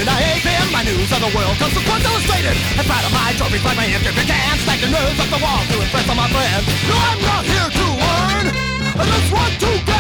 and I APM my news of the world comes from Sports Illustrated. And proud of my trophies like my interview can stack the nerves off the wall to impress all my friends. No, I'm not here to learn, I just want to go.